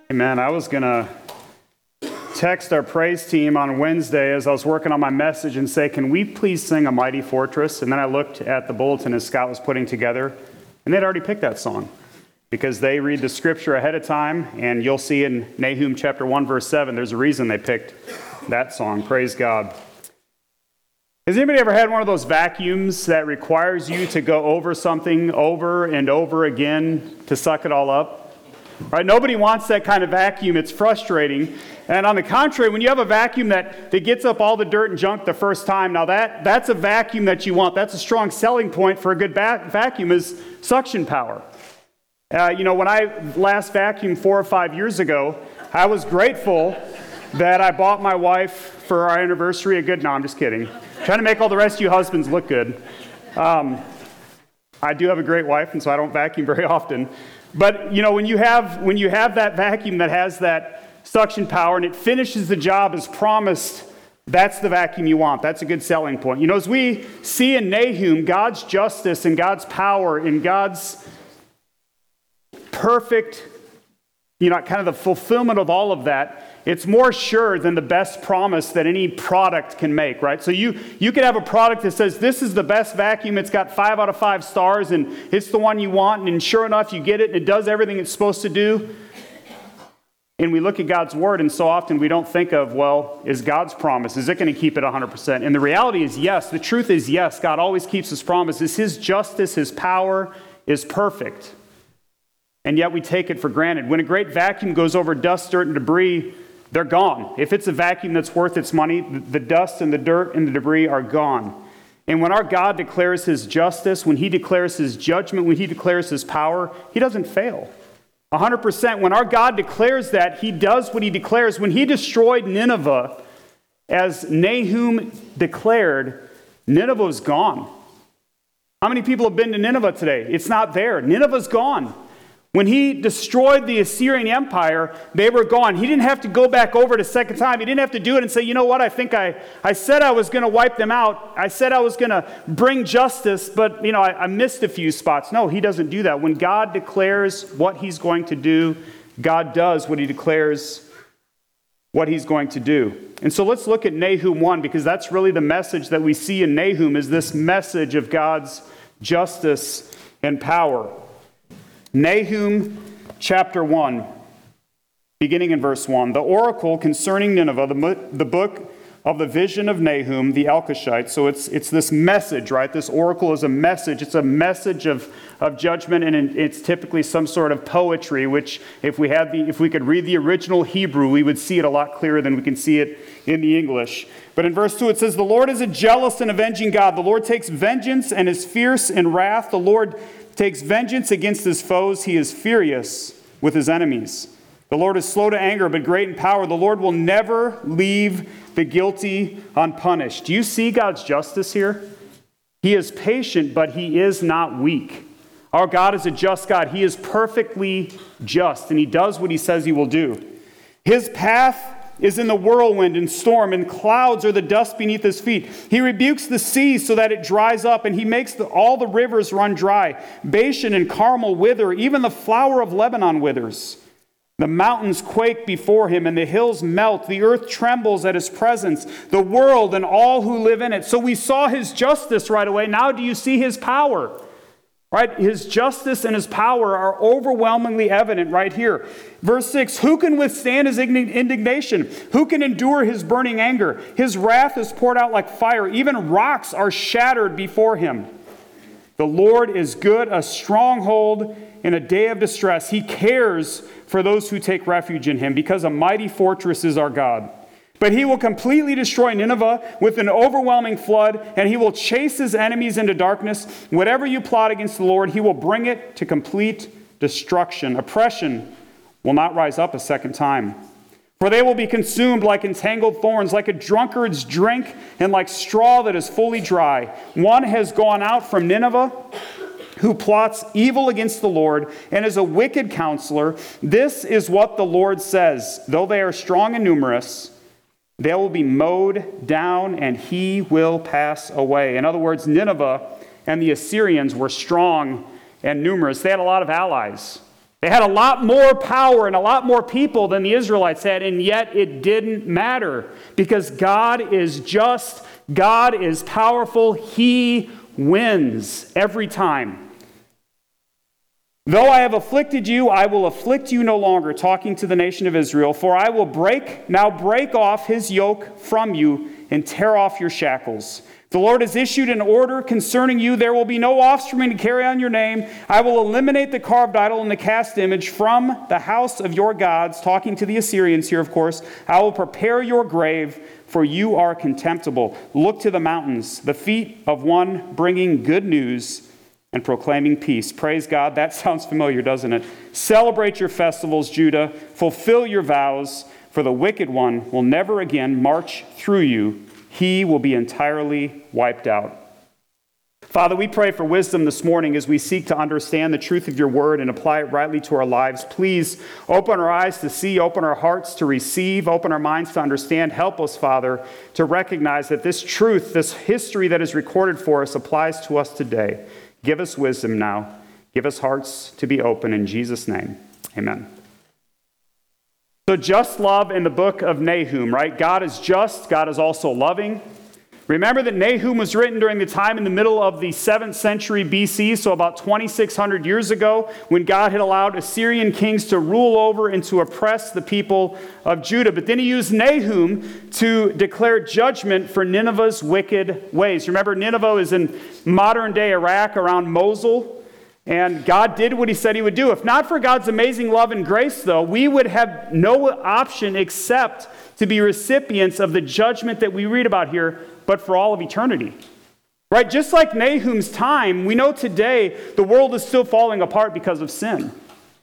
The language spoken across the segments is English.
Hey man, I was going to text our praise team on Wednesday as I was working on my message and say, can we please sing A Mighty Fortress? And then I looked at the bulletin as Scott was putting together, and they'd already picked that song because they read the scripture ahead of time, and you'll see in Nahum chapter 1, verse 7, there's a reason they picked that song. Praise God. Has anybody ever had one of those vacuums that requires you to go over something over and over again to suck it all up? Right? Nobody wants that kind of vacuum. It's frustrating. And on the contrary, when you have a vacuum that gets up all the dirt and junk the first time, now that's a vacuum that you want. That's a strong selling point for a good vacuum is suction power. When I last vacuumed 4 or 5 years ago, I was grateful that I bought my wife for our anniversary a good, no, I'm just kidding. Trying to make all the rest of you husbands look good. I do have a great wife, and so I don't vacuum very often. But, when you have that vacuum that has that suction power and it finishes the job as promised, that's the vacuum you want. That's a good selling point. As we see in Nahum, God's justice and God's power and God's perfect, kind of the fulfillment of all of that, it's more sure than the best promise that any product can make, right? So you could have a product that says, this is the best vacuum, it's got 5 out of 5 stars, and it's the one you want, and sure enough, you get it, and it does everything it's supposed to do. And we look at God's word, and so often we don't think of, is God's promise, is it going to keep it 100%? And the reality is yes, the truth is yes, God always keeps his promises. His justice, his power is perfect. And yet we take it for granted. When a great vacuum goes over dust, dirt, and debris, they're gone. If it's a vacuum that's worth its money, the dust and the dirt and the debris are gone. And when our God declares his justice, when he declares his judgment, when he declares his power, he doesn't fail. 100%. When our God declares that, he does what he declares. When he destroyed Nineveh, as Nahum declared, Nineveh is gone. How many people have been to Nineveh today? It's not there. Nineveh's gone. When he destroyed the Assyrian Empire, they were gone. He didn't have to go back over it a second time. He didn't have to do it and say, you know what, I think I said I was going to wipe them out. I said I was going to bring justice, but, I missed a few spots. No, he doesn't do that. When God declares what he's going to do, God does what he declares what he's going to do. And so let's look at Nahum 1, because that's really the message that we see in Nahum, is this message of God's justice and power. Nahum chapter 1, beginning in verse 1. The oracle concerning Nineveh, the book of the vision of Nahum, the Elkoshite. So it's this message, right? This oracle is a message. It's a message of judgment, and it's typically some sort of poetry, which if we could read the original Hebrew, we would see it a lot clearer than we can see it in the English. But in verse 2 it says, the Lord is a jealous and avenging God. The Lord takes vengeance and is fierce in wrath. The Lord takes vengeance against his foes. He is furious with his enemies. The Lord is slow to anger, but great in power. The Lord will never leave the guilty unpunished. Do you see God's justice here? He is patient, but he is not weak. Our God is a just God. He is perfectly just, and he does what he says he will do. His path is in the whirlwind and storm, and clouds are the dust beneath his feet. He rebukes the sea so that it dries up, and he makes all the rivers run dry. Bashan and Carmel wither, even the flower of Lebanon withers. The mountains quake before him, and the hills melt. The earth trembles at his presence, the world and all who live in it. So we saw his justice right away. Now do you see his power? Right? His justice and his power are overwhelmingly evident right here. Verse 6, who can withstand his indignation? Who can endure his burning anger? His wrath is poured out like fire. Even rocks are shattered before him. The Lord is good, a stronghold in a day of distress. He cares for those who take refuge in him, because a mighty fortress is our God. But he will completely destroy Nineveh with an overwhelming flood, and he will chase his enemies into darkness. Whatever you plot against the Lord, he will bring it to complete destruction. Oppression will not rise up a second time. For they will be consumed like entangled thorns, like a drunkard's drink, and like straw that is fully dry. One has gone out from Nineveh, who plots evil against the Lord and is a wicked counselor. This is what the Lord says. Though they are strong and numerous, they will be mowed down, and he will pass away. In other words, Nineveh and the Assyrians were strong and numerous. They had a lot of allies. They had a lot more power and a lot more people than the Israelites had, and yet it didn't matter because God is just, God is powerful, He wins every time. Though I have afflicted you, I will afflict you no longer, talking to the nation of Israel, for I will break off his yoke from you and tear off your shackles. The Lord has issued an order concerning you. There will be no offspring to carry on your name. I will eliminate the carved idol and the cast image from the house of your gods, talking to the Assyrians here, of course. I will prepare your grave, for you are contemptible. Look to the mountains, the feet of one bringing good news and proclaiming peace. Praise God. That sounds familiar, doesn't it? Celebrate your festivals, Judah. Fulfill your vows, for the wicked one will never again march through you. He will be entirely wiped out. Father, we pray for wisdom this morning as we seek to understand the truth of your word and apply it rightly to our lives. Please open our eyes to see, open our hearts to receive, open our minds to understand. Help us, Father, to recognize that this truth, this history that is recorded for us applies to us today. Give us wisdom now. Give us hearts to be open in Jesus' name. Amen. So just love in the book of Nahum, right? God is just. God is also loving. Remember that Nahum was written during the time in the middle of the 7th century BC, so about 2,600 years ago, when God had allowed Assyrian kings to rule over and to oppress the people of Judah. But then he used Nahum to declare judgment for Nineveh's wicked ways. Remember, Nineveh is in modern-day Iraq around Mosul, and God did what he said he would do. If not for God's amazing love and grace, though, we would have no option except to be recipients of the judgment that we read about here, but for all of eternity. Right? Just like Nahum's time, we know today the world is still falling apart because of sin.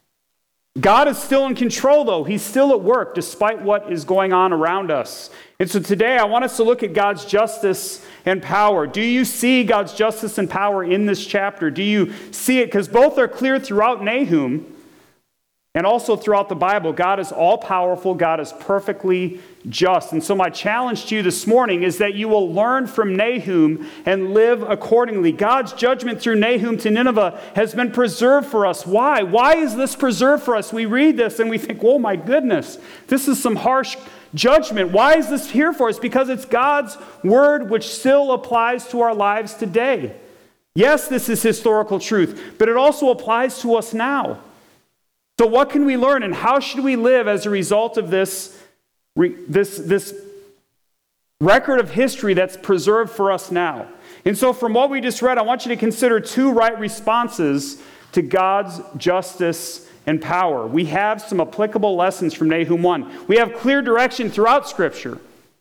God is still in control, though. He's still at work despite what is going on around us. And so today I want us to look at God's justice and power. Do you see God's justice and power in this chapter? Do you see it? Because both are clear throughout Nahum and also throughout the Bible. God is all-powerful. God is perfectly just. And so my challenge to you this morning is that you will learn from Nahum and live accordingly. God's judgment through Nahum to Nineveh has been preserved for us. Why? Why is this preserved for us? We read this and we think, oh my goodness, this is some harsh judgment. Why is this here for us? Because it's God's word which still applies to our lives today. Yes, this is historical truth, but it also applies to us now. So what can we learn and how should we live as a result of this record of history that's preserved for us now? And so from what we just read, I want you to consider two right responses to God's justice and power. We have some applicable lessons from Nahum 1. We have clear direction throughout Scripture.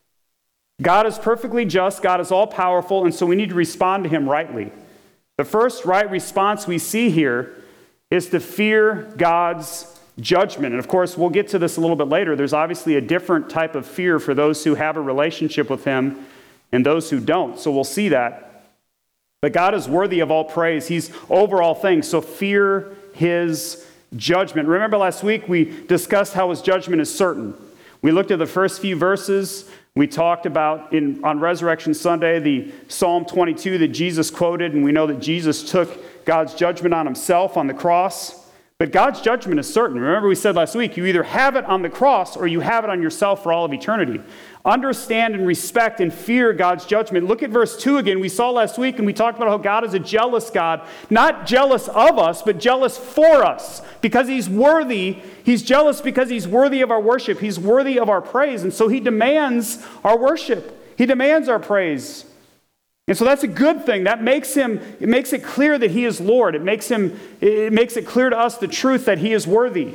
God is perfectly just, God is all-powerful, and so we need to respond to him rightly. The first right response we see here is to fear God's judgment. And of course, we'll get to this a little bit later. There's obviously a different type of fear for those who have a relationship with him and those who don't. So we'll see that. But God is worthy of all praise. He's over all things. So fear his judgment. Remember last week we discussed how his judgment is certain. We looked at the first few verses. We talked about on Resurrection Sunday the Psalm 22 that Jesus quoted, and we know that Jesus took God's judgment on himself on the cross. But God's judgment is certain. Remember we said last week, you either have it on the cross or you have it on yourself for all of eternity. Understand and respect and fear God's judgment. Look at verse 2 again. We saw last week and we talked about how God is a jealous God. Not jealous of us, but jealous for us. Because he's worthy. He's jealous because he's worthy of our worship. He's worthy of our praise. And so he demands our worship. He demands our praise. And so that's a good thing. It makes it clear that he is Lord. It makes it clear to us the truth that he is worthy.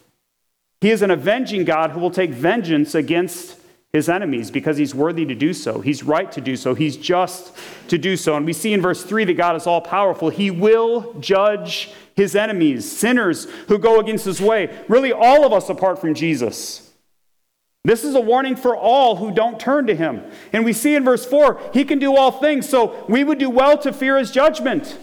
He is an avenging God who will take vengeance against his enemies because he's worthy to do so. He's right to do so. He's just to do so. And we see in verse 3 that God is all powerful. He will judge his enemies, sinners who go against his way. Really all of us apart from Jesus. This is a warning for all who don't turn to him. And we see in verse 4, he can do all things, so we would do well to fear his judgment.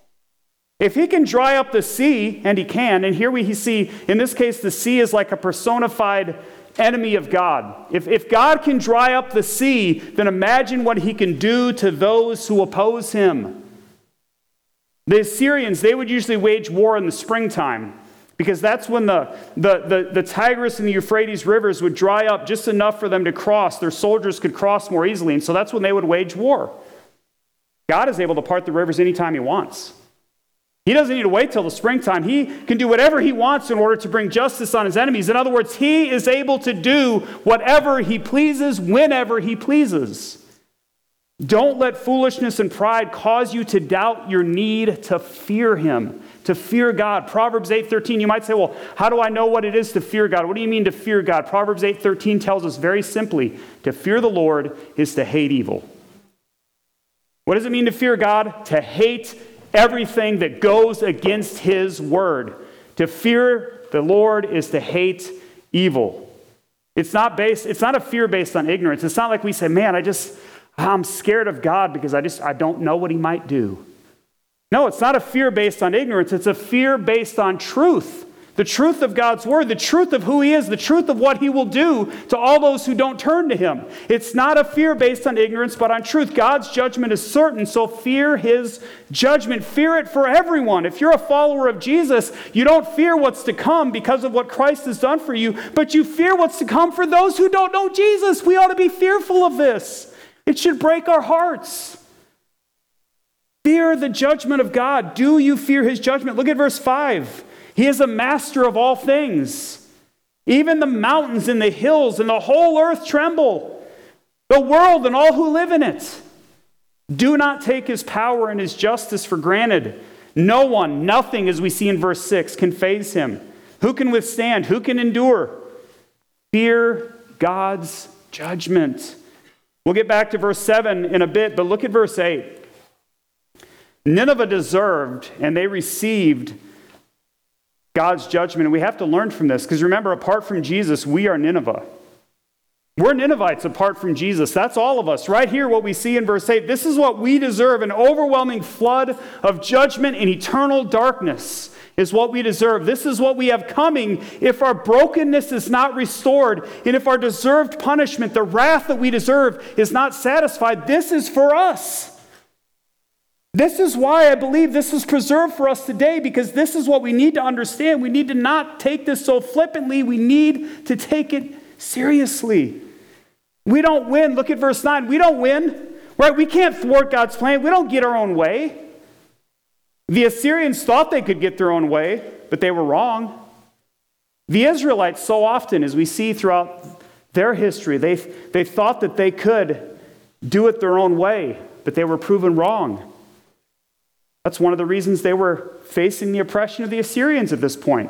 If he can dry up the sea, and he can, and here we see, in this case, the sea is like a personified enemy of God. If God can dry up the sea, then imagine what he can do to those who oppose him. The Assyrians, they would usually wage war in the springtime. Because that's when the Tigris and the Euphrates rivers would dry up just enough for them to cross. Their soldiers could cross more easily. And so that's when they would wage war. God is able to part the rivers anytime he wants. He doesn't need to wait till the springtime. He can do whatever he wants in order to bring justice on his enemies. In other words, he is able to do whatever he pleases, whenever he pleases. Don't let foolishness and pride cause you to doubt your need to fear him, to fear God. Proverbs 8:13, you might say, well, how do I know what it is to fear God? What do you mean to fear God? Proverbs 8:13 tells us very simply, to fear the Lord is to hate evil. What does it mean to fear God? To hate everything that goes against his word. To fear the Lord is to hate evil. It's not a fear based on ignorance. It's not like we say, man, I'm scared of God because I don't know what he might do. No, it's not a fear based on ignorance. It's a fear based on truth. The truth of God's word, the truth of who he is, the truth of what he will do to all those who don't turn to him. It's not a fear based on ignorance, but on truth. God's judgment is certain, so fear his judgment. Fear it for everyone. If you're a follower of Jesus, you don't fear what's to come because of what Christ has done for you, but you fear what's to come for those who don't know Jesus. We ought to be fearful of this. It should break our hearts. Fear the judgment of God. Do you fear his judgment? Look at verse 5. He is a master of all things. Even the mountains and the hills and the whole earth tremble. The world and all who live in it. Do not take his power and his justice for granted. No one, nothing, as we see in verse 6, can faze him. Who can withstand? Who can endure? Fear God's judgment. We'll get back to verse 7 in a bit, but look at verse 8. Nineveh deserved, and they received God's judgment. And we have to learn from this, because remember, apart from Jesus, we are Nineveh. We're Ninevites apart from Jesus. That's all of us. Right here, what we see in verse 8, this is what we deserve. An overwhelming flood of judgment and eternal darkness is what we deserve. This is what we have coming if our brokenness is not restored, and if our deserved punishment, the wrath that we deserve, is not satisfied. This is for us. This is why I believe this is preserved for us today, because this is what we need to understand. We need to not take this so flippantly. We need to take it seriously. We don't win. Look at verse 9. We don't win, right? We can't thwart God's plan. We don't get our own way. The Assyrians thought they could get their own way, but they were wrong. The Israelites, so often, as we see throughout their history, they thought that they could do it their own way, but they were proven wrong. That's one of the reasons they were facing the oppression of the Assyrians at this point.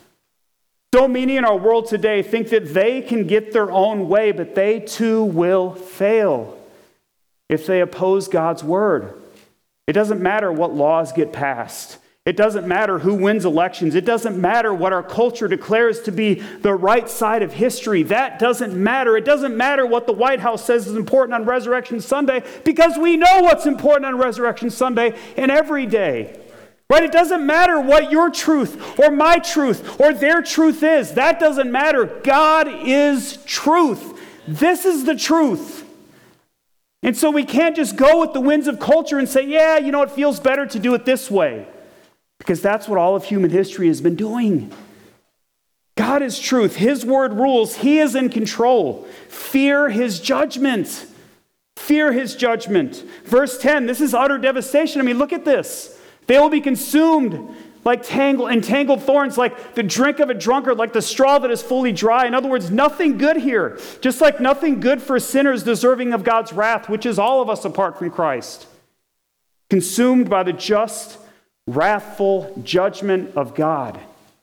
So many in our world today think that they can get their own way, but they too will fail if they oppose God's word. It doesn't matter what laws get passed. It doesn't matter who wins elections. It doesn't matter what our culture declares to be the right side of history. That doesn't matter. It doesn't matter what the White House says is important on Resurrection Sunday, because we know what's important on Resurrection Sunday and every day. Right? It doesn't matter what your truth or my truth or their truth is. That doesn't matter. God is truth. This is the truth. And so we can't just go with the winds of culture and say, yeah, it feels better to do it this way. Because that's what all of human history has been doing. God is truth. His word rules. He is in control. Fear his judgment. Fear his judgment. Verse 10, this is utter devastation. I mean, look at this. They will be consumed like entangled thorns, like the drink of a drunkard, like the straw that is fully dry. In other words, nothing good here. Just like nothing good for sinners deserving of God's wrath, which is all of us apart from Christ. Consumed by the just, wrathful judgment of God.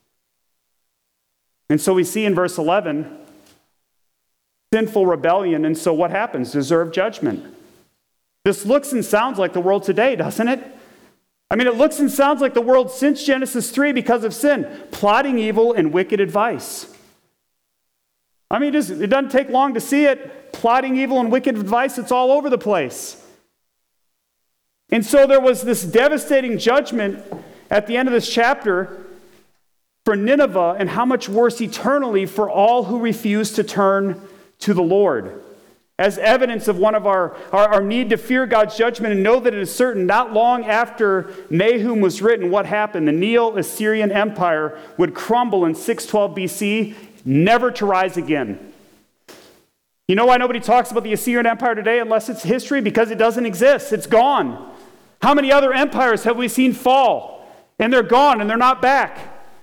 And so we see in verse 11, sinful rebellion. And so what happens? Deserved judgment. This looks and sounds like the world today, doesn't it? I mean, it looks and sounds like the world since Genesis 3 because of sin. Plotting evil and wicked advice. I mean, it doesn't take long to see it. Plotting evil and wicked advice, it's all over the place. And so there was this devastating judgment at the end of this chapter for Nineveh, and how much worse eternally for all who refuse to turn to the Lord. as evidence of one of our need to fear God's judgment and know that it is certain. Not long after Nahum was written, what happened? The Neo-Assyrian Empire would crumble in 612 BC, never to rise again. You know why nobody talks about the Assyrian Empire today unless it's history? Because it doesn't exist. It's gone. How many other empires have we seen fall? And they're gone and they're not back.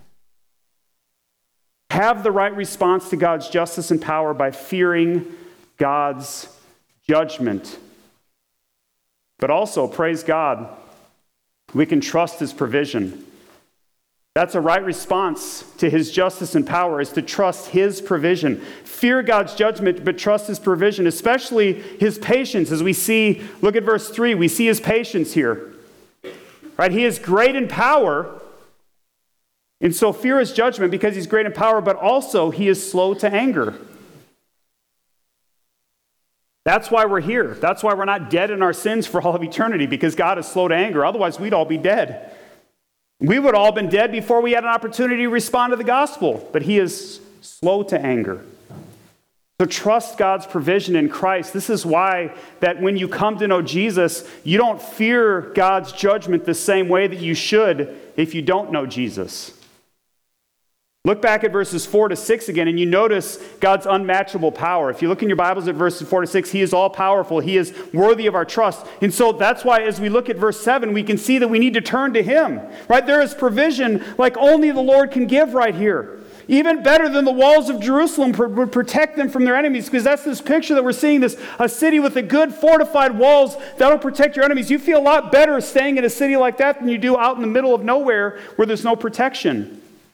Have the right response to God's justice and power by fearing God's judgment. But also, praise God, we can trust his provision. That's a right response to his justice and power, is to trust his provision. Fear God's judgment, but trust his provision, especially his patience. As we see, look at verse 3, we see his patience here. Right? He is great in power, and so fear his judgment because he's great in power, but also he is slow to anger. That's why we're here. That's why we're not dead in our sins for all of eternity, because God is slow to anger. Otherwise, we'd all be dead. We would all have been dead before we had an opportunity to respond to the gospel, but he is slow to anger. So trust God's provision in Christ. This is why that when you come to know Jesus, you don't fear God's judgment the same way that you should if you don't know Jesus. Look back at verses 4 to 6 again, and you notice God's unmatchable power. If you look in your Bibles at verses 4 to 6, he is all-powerful. He is worthy of our trust. And so that's why as we look at verse 7, we can see that we need to turn to him. Right? There is provision like only the Lord can give right here. Even better than the walls of Jerusalem would protect them from their enemies, because that's this picture that we're seeing, a city with a good fortified walls that'll protect your enemies. You feel a lot better staying in a city like that than you do out in the middle of nowhere where there's no protection.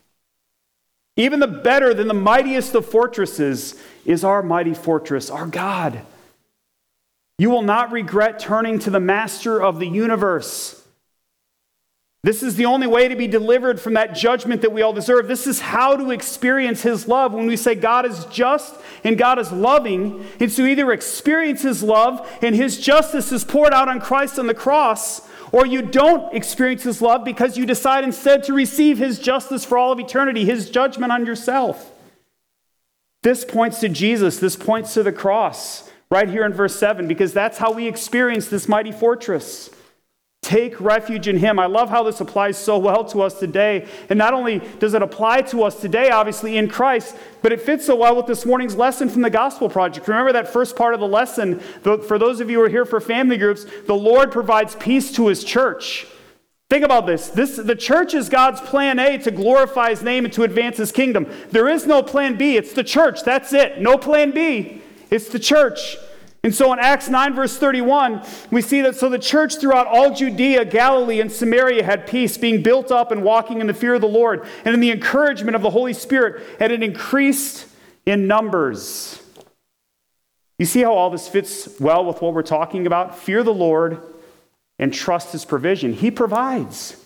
Even the better than the mightiest of fortresses is our mighty fortress, our God. You will not regret turning to the master of the universe. This is the only way to be delivered from that judgment that we all deserve. This is how to experience his love. When we say God is just and God is loving, it's to either experience his love and his justice is poured out on Christ on the cross, or you don't experience his love because you decide instead to receive his justice for all of eternity, his judgment on yourself. This points to Jesus. This points to the cross right here in verse 7, because that's how we experience this mighty fortress. Take refuge in him. I love how this applies so well to us today. And not only does it apply to us today, obviously, in Christ, but it fits so well with this morning's lesson from the Gospel Project. Remember that first part of the lesson, for those of you who are here for family groups, the Lord provides peace to his church. Think about this. The church is God's plan A to glorify his name and to advance his kingdom. There is no plan B. It's the church. That's it. No plan B. It's the church. And so in Acts 9, verse 31, we see that so the church throughout all Judea, Galilee, and Samaria had peace, being built up and walking in the fear of the Lord and in the encouragement of the Holy Spirit, and it increased in numbers. You see how all this fits well with what we're talking about? Fear the Lord and trust his provision. He provides.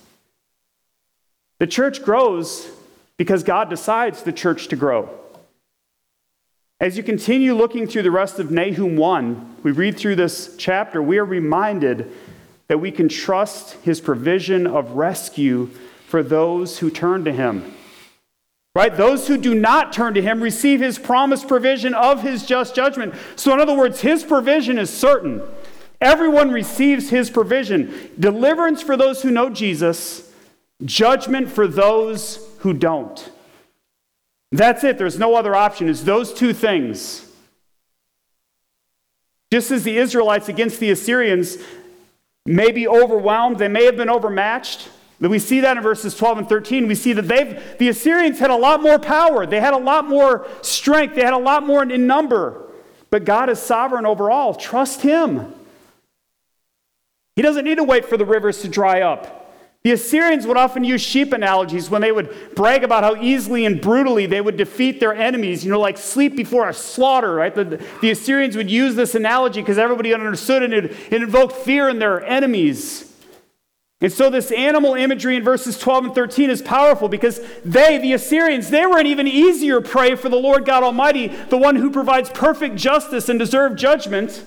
The church grows because God decides the church to grow. As you continue looking through the rest of Nahum 1, we read through this chapter, we are reminded that we can trust his provision of rescue for those who turn to him. Right? Those who do not turn to him receive his promised provision of his just judgment. So in other words, his provision is certain. Everyone receives his provision. Deliverance for those who know Jesus, judgment for those who don't. That's it. There's no other option. It's those two things. Just as the Israelites against the Assyrians may be overwhelmed, they may have been overmatched. We see that in verses 12 and 13. We see that the Assyrians had a lot more power. They had a lot more strength. They had a lot more in number. But God is sovereign over all. Trust him. He doesn't need to wait for the rivers to dry up. The Assyrians would often use sheep analogies when they would brag about how easily and brutally they would defeat their enemies, like sleep before a slaughter, right? The Assyrians would use this analogy because everybody understood it. It invoked fear in their enemies. And so this animal imagery in verses 12 and 13 is powerful because the Assyrians, they were an even easier prey for the Lord God Almighty, the one who provides perfect justice and deserved judgment.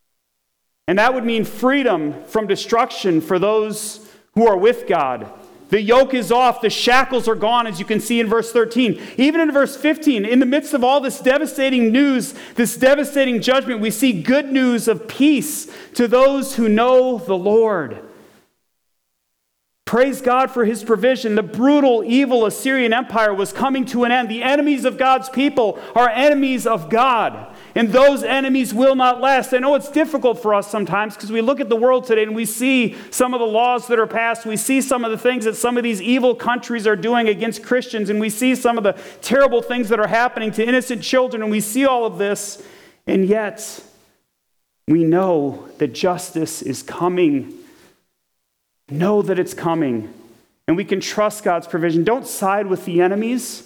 And that would mean freedom from destruction for those who are with God. The yoke is off. The shackles are gone, as you can see in verse 13. Even in verse 15, in the midst of all this devastating news, this devastating judgment, we see good news of peace to those who know the Lord. Praise God for his provision. The brutal, evil Assyrian Empire was coming to an end. The enemies of God's people are enemies of God. And those enemies will not last. I know it's difficult for us sometimes because we look at the world today and we see some of the laws that are passed. We see some of the things that some of these evil countries are doing against Christians. And we see some of the terrible things that are happening to innocent children. And we see all of this. And yet, we know that justice is coming. Know that it's coming. And we can trust God's provision. Don't side with the enemies.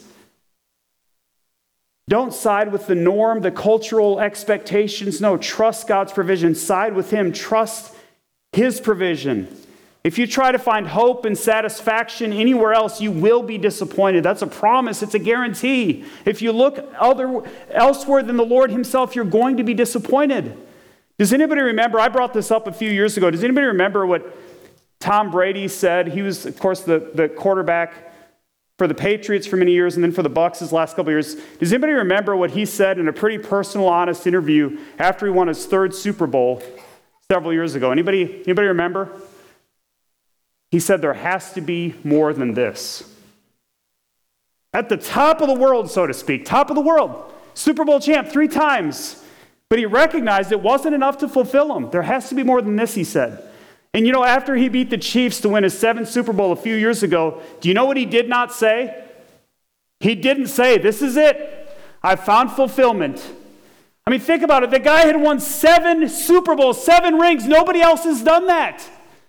Don't side with the norm, the cultural expectations. No, trust God's provision. Side with him. Trust his provision. If you try to find hope and satisfaction anywhere else, you will be disappointed. That's a promise. It's a guarantee. If you look elsewhere than the Lord himself, you're going to be disappointed. Does anybody remember? I brought this up a few years ago. Does anybody remember what Tom Brady said? He was, of course, the quarterback for the Patriots for many years and then for the Bucs his last couple of years. Does anybody remember what he said in a pretty personal, honest interview after he won his third Super Bowl several years ago? Anybody remember? He said, there has to be more than this. At the top of the world, so to speak, top of the world, Super Bowl champ 3 times. But he recognized it wasn't enough to fulfill him. There has to be more than this, he said. And after he beat the Chiefs to win his 7th Super Bowl a few years ago, do you know what he did not say? He didn't say, this is it. I found fulfillment. I mean, think about it. The guy had won 7 Super Bowls, 7 rings. Nobody else has done that.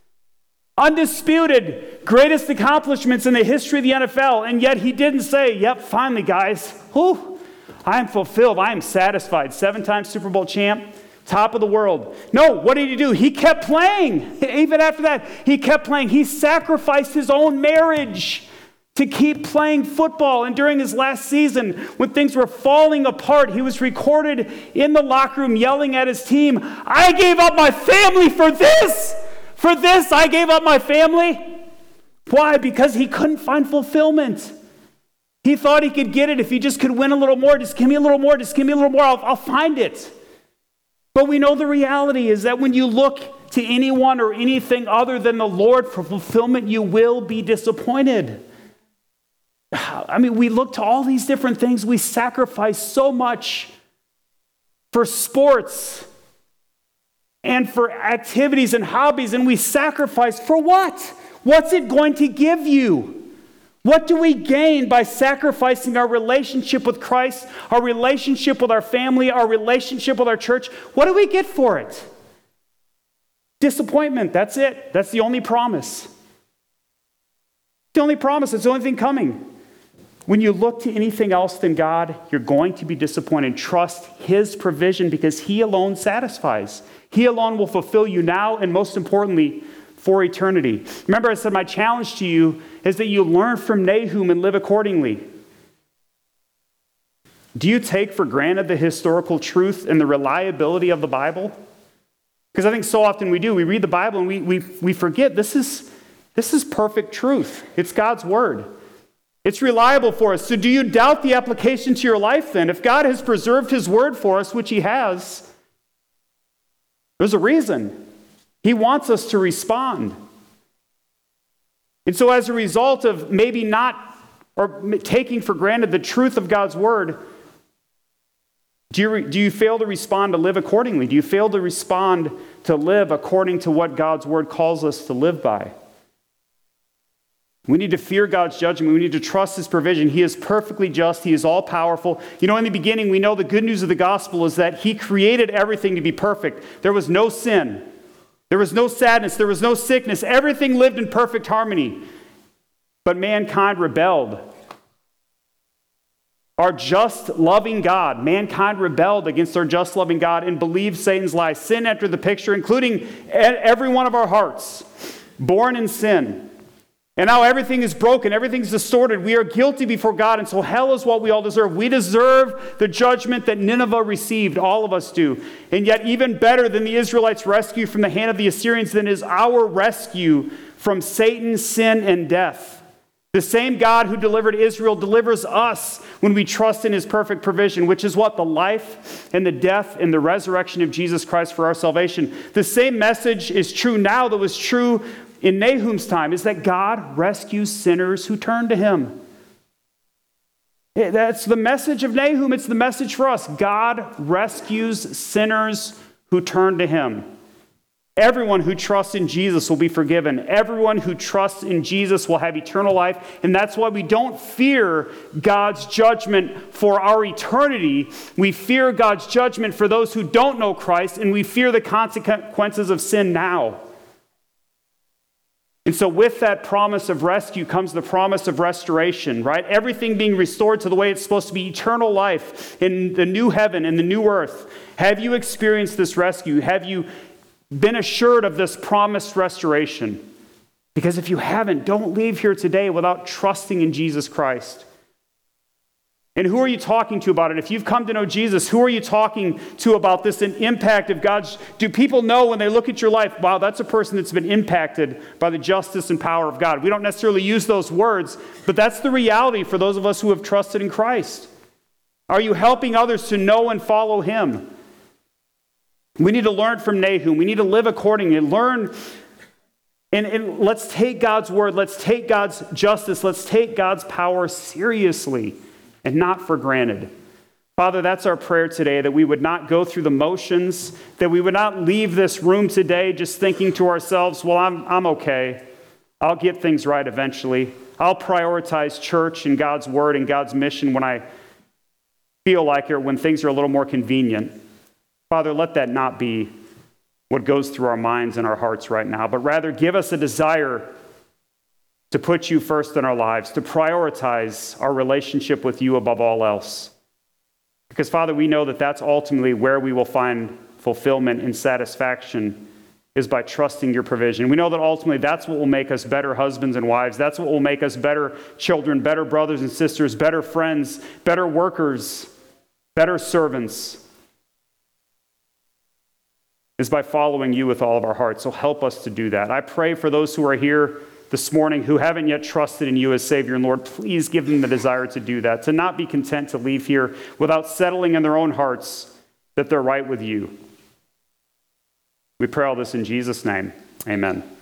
Undisputed, greatest accomplishments in the history of the NFL. And yet he didn't say, yep, finally, guys. Whew, I am fulfilled. I am satisfied. 7-time Super Bowl champ. Top of the world. No, what did he do? He kept playing. Even after that, he kept playing. He sacrificed his own marriage to keep playing football. And during his last season, when things were falling apart, he was recorded in the locker room yelling at his team, I gave up my family for this. For this, I gave up my family. Why? Because he couldn't find fulfillment. He thought he could get it if he just could win a little more. Just give me a little more. Just give me a little more. I'll find it. But we know the reality is that when you look to anyone or anything other than the Lord for fulfillment, you will be disappointed. I mean, we look to all these different things. We sacrifice so much for sports and for activities and hobbies, and we sacrifice for what? What's it going to give you? What do we gain by sacrificing our relationship with Christ, our relationship with our family, our relationship with our church? What do we get for it? Disappointment. That's it. That's the only promise. The only promise. It's the only thing coming. When you look to anything else than God, you're going to be disappointed. Trust his provision because he alone satisfies. He alone will fulfill you now and, most importantly, for eternity. Remember, I said my challenge to you is that you learn from Nahum and live accordingly. Do you take for granted the historical truth and the reliability of the Bible? Because I think so often we do. We read the Bible and we forget this is perfect truth. It's God's word. It's reliable for us. So do you doubt the application to your life then? If God has preserved his word for us, which he has, there's a reason. He wants us to respond. And so as a result of maybe not or taking for granted the truth of God's word, do you fail to respond to live accordingly? Do you fail to respond to live according to what God's word calls us to live by? We need to fear God's judgment. We need to trust his provision. He is perfectly just. He is all powerful. In the beginning, we know the good news of the gospel is that he created everything to be perfect. There was no sin. There was no sadness. There was no sickness. Everything lived in perfect harmony. But mankind rebelled. Our just, loving God, mankind rebelled against our just, loving God and believed Satan's lies. Sin entered the picture, including every one of our hearts, born in sin. And now everything is broken. Everything's distorted. We are guilty before God, and so hell is what we all deserve. We deserve the judgment that Nineveh received. All of us do. And yet even better than the Israelites' rescue from the hand of the Assyrians, then is our rescue from Satan, sin, and death. The same God who delivered Israel delivers us when we trust in his perfect provision, which is what? The life and the death and the resurrection of Jesus Christ for our salvation. The same message is true now that was true in Nahum's time, is that God rescues sinners who turn to him. That's the message of Nahum. It's the message for us. God rescues sinners who turn to him. Everyone who trusts in Jesus will be forgiven. Everyone who trusts in Jesus will have eternal life. And that's why we don't fear God's judgment for our eternity. We fear God's judgment for those who don't know Christ, and we fear the consequences of sin now. And so with that promise of rescue comes the promise of restoration, right? Everything being restored to the way it's supposed to be, eternal life in the new heaven and the new earth. Have you experienced this rescue? Have you been assured of this promised restoration? Because if you haven't, don't leave here today without trusting in Jesus Christ. And who are you talking to about it? If you've come to know Jesus, who are you talking to about this and impact of God's? Do people know when they look at your life, wow, that's a person that's been impacted by the justice and power of God? We don't necessarily use those words, but that's the reality for those of us who have trusted in Christ. Are you helping others to know and follow him? We need to learn from Nahum. We need to live accordingly. Learn, and let's take God's word. Let's take God's justice. Let's take God's power seriously and not for granted. Father, that's our prayer today, that we would not go through the motions, that we would not leave this room today just thinking to ourselves, well, I'm okay. I'll get things right eventually. I'll prioritize church and God's word and God's mission when I feel like it or when things are a little more convenient. Father, let that not be what goes through our minds and our hearts right now, but rather give us a desire to put you first in our lives, to prioritize our relationship with you above all else. Because, Father, we know that that's ultimately where we will find fulfillment and satisfaction, is by trusting your provision. We know that ultimately that's what will make us better husbands and wives. That's what will make us better children, better brothers and sisters, better friends, better workers, better servants, is by following you with all of our hearts. So help us to do that. I pray for those who are here this morning who haven't yet trusted in you as Savior and Lord. Please give them the desire to do that, to not be content to leave here without settling in their own hearts that they're right with you. We pray all this in Jesus' name. Amen.